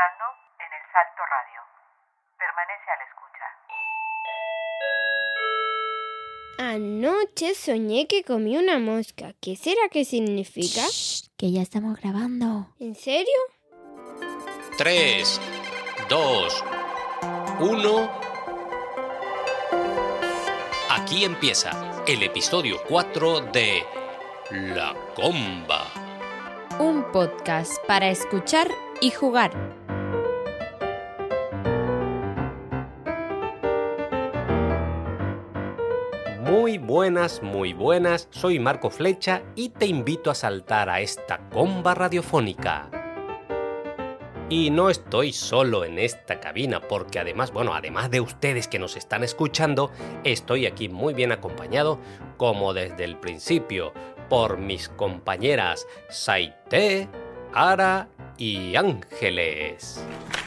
entrando en El Salto Radio. Permanece a la escucha. Anoche soñé que comí una mosca. ¿Qué será que significa? Shh, que ya estamos grabando. ¿En serio? 3, 2, 1. Aquí empieza el episodio 4 de La Comba. Un podcast para escuchar y jugar. Muy buenas, soy Marco Flecha y te invito a saltar a esta comba radiofónica. Y no estoy solo en esta cabina porque además de ustedes que nos están escuchando, estoy aquí muy bien acompañado, como desde el principio, por mis compañeras Saité, Ara y Ángeles.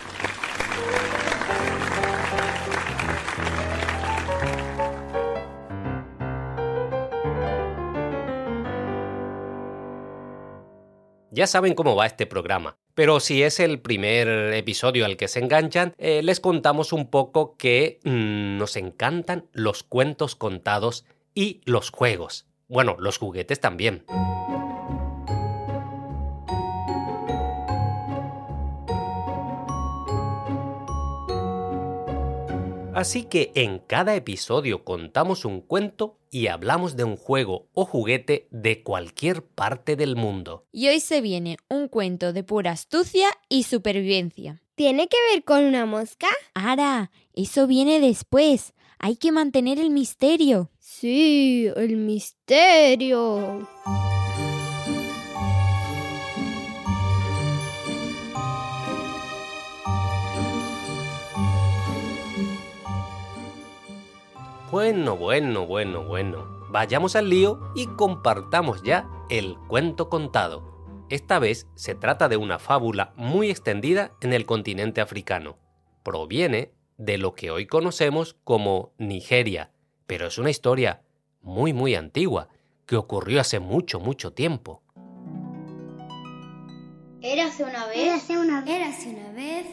Ya saben cómo va este programa, pero si es el primer episodio al que se enganchan, les contamos un poco que nos encantan los cuentos contados y los juegos. Bueno, los juguetes también. Así que en cada episodio contamos un cuento y hablamos de un juego o juguete de cualquier parte del mundo. Y hoy se viene un cuento de pura astucia y supervivencia. ¿Tiene que ver con una mosca? Ara, eso viene después. Hay que mantener el misterio. Sí, el misterio. Bueno. Vayamos al lío y compartamos ya el cuento contado. Esta vez se trata de una fábula muy extendida en el continente africano. Proviene de lo que hoy conocemos como Nigeria, pero es una historia muy antigua que ocurrió hace mucho tiempo. Érase una vez.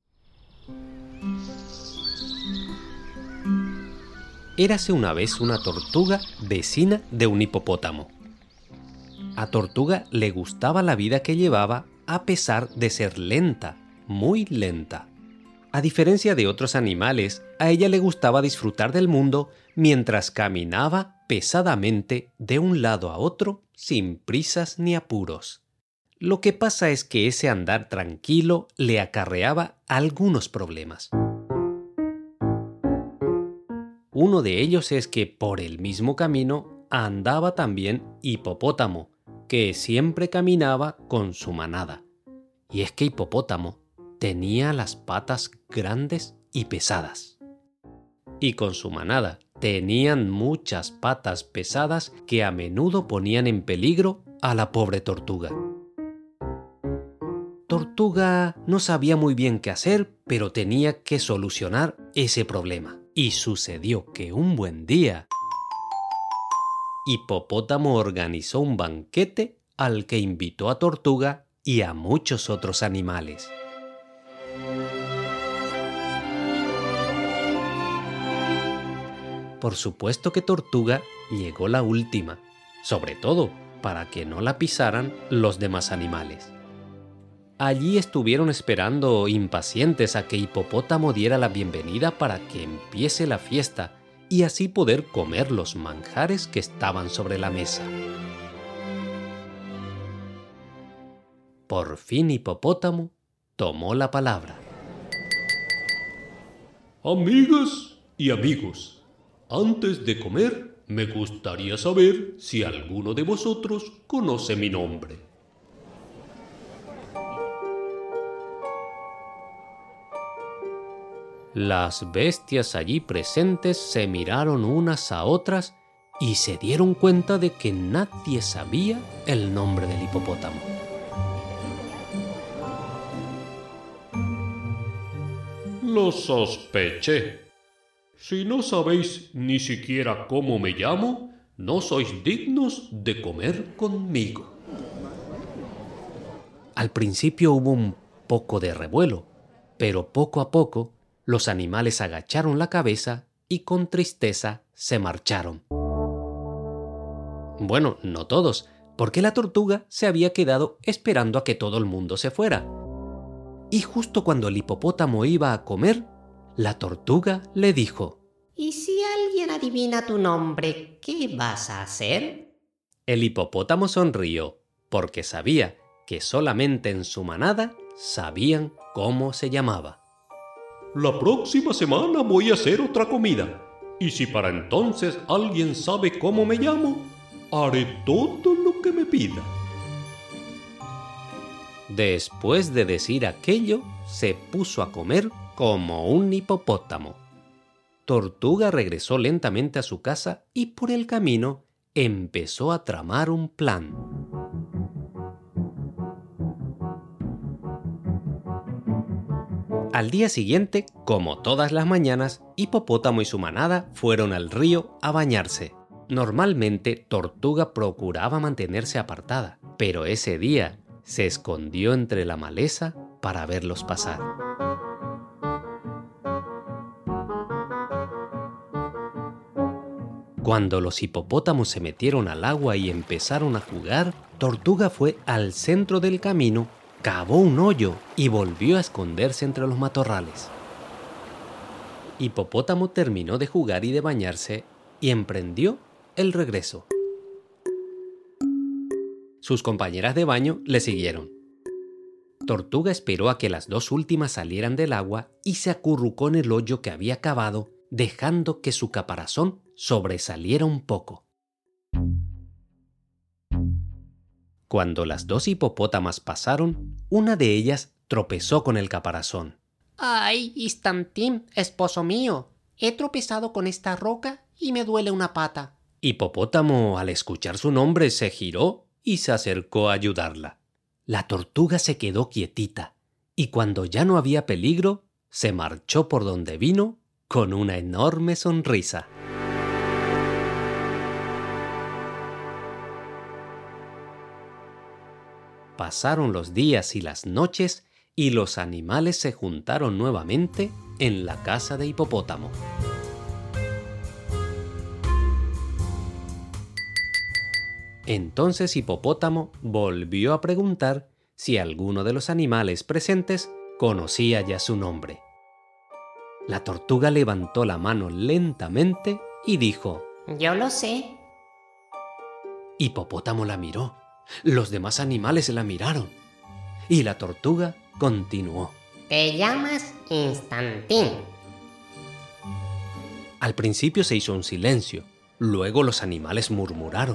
Érase una vez una tortuga vecina de un hipopótamo. A Tortuga le gustaba la vida que llevaba a pesar de ser lenta, muy lenta. A diferencia de otros animales, a ella le gustaba disfrutar del mundo mientras caminaba pesadamente de un lado a otro sin prisas ni apuros. Lo que pasa es que ese andar tranquilo le acarreaba algunos problemas. Uno de ellos es que por el mismo camino andaba también Hipopótamo, que siempre caminaba con su manada. Y es que Hipopótamo tenía las patas grandes y pesadas. Y con su manada tenían muchas patas pesadas que a menudo ponían en peligro a la pobre Tortuga. Tortuga no sabía muy bien qué hacer, pero tenía que solucionar ese problema. Y sucedió que un buen día, Hipopótamo organizó un banquete al que invitó a Tortuga y a muchos otros animales. Por supuesto que Tortuga llegó la última, sobre todo para que no la pisaran los demás animales. Allí estuvieron esperando impacientes a que Hipopótamo diera la bienvenida para que empiece la fiesta y así poder comer los manjares que estaban sobre la mesa. Por fin Hipopótamo tomó la palabra. Amigas y amigos, antes de comer me gustaría saber si alguno de vosotros conoce mi nombre. Las bestias allí presentes se miraron unas a otras y se dieron cuenta de que nadie sabía el nombre del hipopótamo. Lo sospeché. Si no sabéis ni siquiera cómo me llamo, no sois dignos de comer conmigo. Al principio hubo un poco de revuelo, Pero poco a poco los animales agacharon la cabeza y con tristeza se marcharon. Bueno, no todos, porque la tortuga se había quedado esperando a que todo el mundo se fuera. Y justo cuando el hipopótamo iba a comer, la tortuga le dijo: ¿Y si alguien adivina tu nombre, qué vas a hacer? El hipopótamo sonrió, porque sabía que solamente en su manada sabían cómo se llamaba. La próxima semana voy a hacer otra comida. Y si para entonces alguien sabe cómo me llamo, haré todo lo que me pida. Después de decir aquello, se puso a comer como un hipopótamo. Tortuga regresó lentamente a su casa y por el camino empezó a tramar un plan. Al día siguiente, como todas las mañanas, Hipopótamo y su manada fueron al río a bañarse. Normalmente, Tortuga procuraba mantenerse apartada, pero ese día se escondió entre la maleza para verlos pasar. Cuando los hipopótamos se metieron al agua y empezaron a jugar, Tortuga fue al centro del camino, cavó un hoyo y volvió a esconderse entre los matorrales. Hipopótamo terminó de jugar y de bañarse y emprendió el regreso. Sus compañeras de baño le siguieron. Tortuga esperó a que las dos últimas salieran del agua y se acurrucó en el hoyo que había cavado, dejando que su caparazón sobresaliera un poco. Cuando las dos hipopótamas pasaron, una de ellas tropezó con el caparazón. ¡Ay, Istantín, esposo mío! He tropezado con esta roca y me duele una pata. Hipopótamo, al escuchar su nombre, se giró y se acercó a ayudarla. La tortuga se quedó quietita y cuando ya no había peligro, se marchó por donde vino con una enorme sonrisa. Pasaron los días y las noches y los animales se juntaron nuevamente en la casa de Hipopótamo. Entonces Hipopótamo volvió a preguntar si alguno de los animales presentes conocía ya su nombre. La tortuga levantó la mano lentamente y dijo: Yo lo sé. Hipopótamo la miró. Los demás animales la miraron. Y la tortuga continuó: Te llamas Istantín. Al principio se hizo un silencio. Luego los animales murmuraron.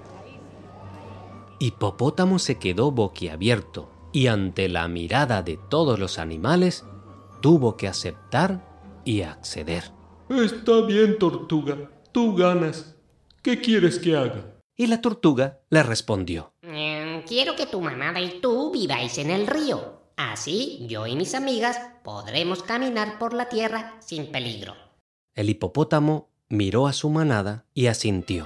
Hipopótamo se quedó boquiabierto y ante la mirada de todos los animales tuvo que aceptar y acceder. Está bien, tortuga. Tú ganas. ¿Qué quieres que haga? Y la tortuga le respondió: Quiero que tu manada y tú viváis en el río. Así yo y mis amigas podremos caminar por la tierra sin peligro. El hipopótamo miró a su manada y asintió.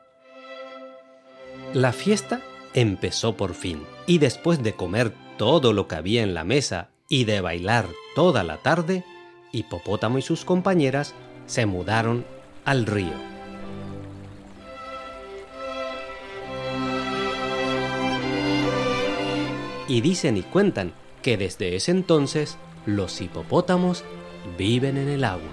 La fiesta empezó por fin, y después de comer todo lo que había en la mesa y de bailar toda la tarde, Hipopótamo y sus compañeras se mudaron al río. Y dicen y cuentan que desde ese entonces los hipopótamos viven en el agua.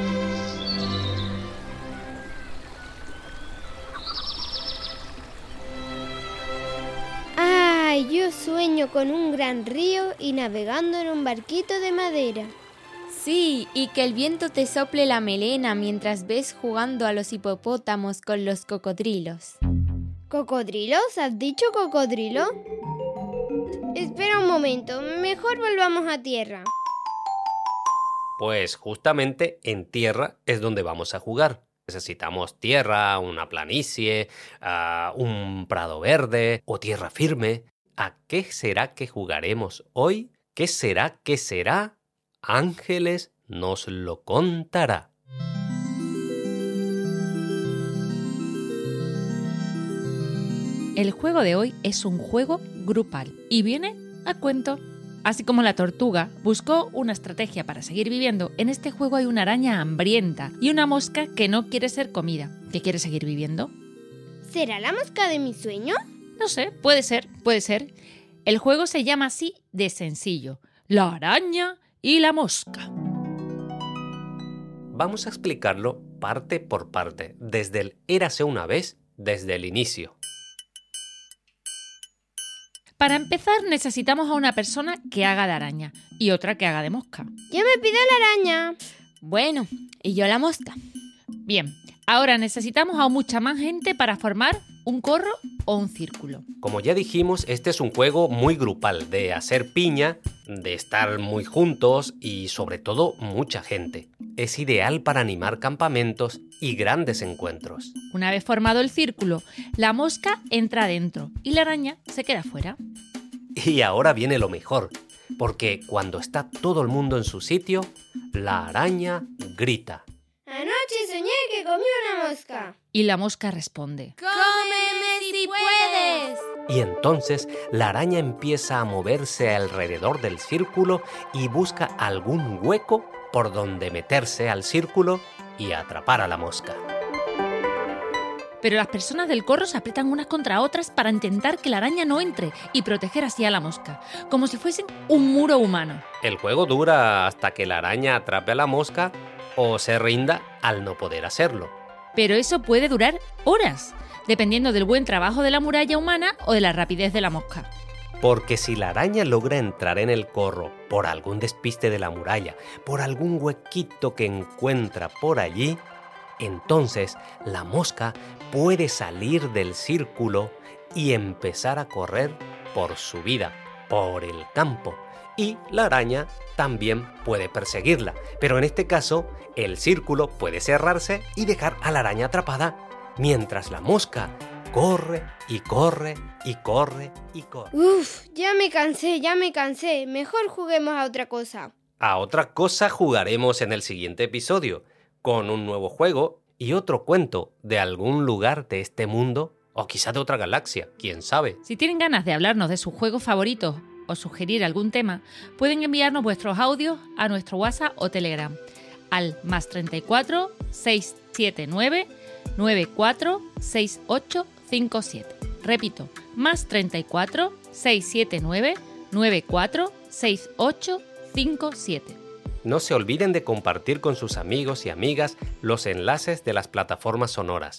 ¡Ay! Yo sueño con un gran río y navegando en un barquito de madera. Sí, y que el viento te sople la melena mientras ves jugando a los hipopótamos con los cocodrilos. ¿Cocodrilos? ¿Has dicho cocodrilo? Espera un momento, mejor volvamos a tierra. Pues justamente en tierra es donde vamos a jugar. Necesitamos tierra, una planicie, un prado verde o tierra firme. ¿A qué será que jugaremos hoy? ¿Qué será? ¿Qué será? Ángeles nos lo contará. El juego de hoy es un juego grupal y viene a cuento. Así como la tortuga buscó una estrategia para seguir viviendo, en este juego hay una araña hambrienta y una mosca que no quiere ser comida, que quiere seguir viviendo. ¿Será la mosca de mi sueño? No sé, puede ser. El juego se llama así de sencillo: La araña y la mosca. Vamos a explicarlo parte por parte, desde el érase una vez, desde el inicio. Para empezar, necesitamos a una persona que haga de araña y otra que haga de mosca. Yo me pido la araña. Bueno, y yo la mosca. Bien, ahora necesitamos a mucha más gente para formar un corro o un círculo. Como ya dijimos, este es un juego muy grupal, de hacer piña, de estar muy juntos y sobre todo mucha gente. Es ideal para animar campamentos y grandes encuentros. Una vez formado el círculo, la mosca entra dentro y la araña se queda fuera. Y ahora viene lo mejor, porque cuando está todo el mundo en su sitio, la araña grita: Anoche soñé que comí una mosca. Y la mosca responde: ¡Cómeme si puedes! Y entonces la araña empieza a moverse alrededor del círculo y busca algún hueco por donde meterse al círculo y atrapar a la mosca. Pero las personas del corro se aprietan unas contra otras para intentar que la araña no entre y proteger así a la mosca, como si fuesen un muro humano. El juego dura hasta que la araña atrape a la mosca o se rinda al no poder hacerlo. Pero eso puede durar horas, dependiendo del buen trabajo de la muralla humana o de la rapidez de la mosca. Porque si la araña logra entrar en el corro por algún despiste de la muralla, por algún huequito que encuentra por allí, entonces la mosca puede salir del círculo y empezar a correr por su vida, por el campo. Y la araña también puede perseguirla, pero en este caso el círculo puede cerrarse y dejar a la araña atrapada, mientras la mosca corre y corre y corre y corre. Uf, ya me cansé. Mejor juguemos a otra cosa. A otra cosa jugaremos en el siguiente episodio, con un nuevo juego y otro cuento de algún lugar de este mundo o quizá de otra galaxia, quién sabe. Si tienen ganas de hablarnos de sus juegos favoritos o sugerir algún tema, pueden enviarnos vuestros audios a nuestro WhatsApp o Telegram al +34 679 94 6857. Repito, +34 679 94 6857. No se olviden de compartir con sus amigos y amigas los enlaces de las plataformas sonoras.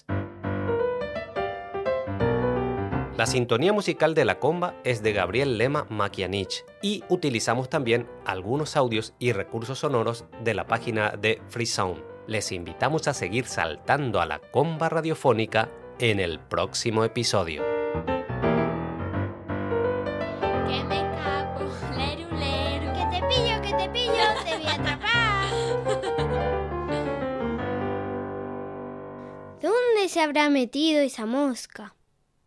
La sintonía musical de La Comba es de Gabriel Lema Makianich y utilizamos también algunos audios y recursos sonoros de la página de Free Sound. Les invitamos a seguir saltando a la comba radiofónica en el próximo episodio. ¡Que me escapo! ¡Leru, leru! ¡Que te pillo, te voy a atrapar! ¿Dónde se habrá metido esa mosca?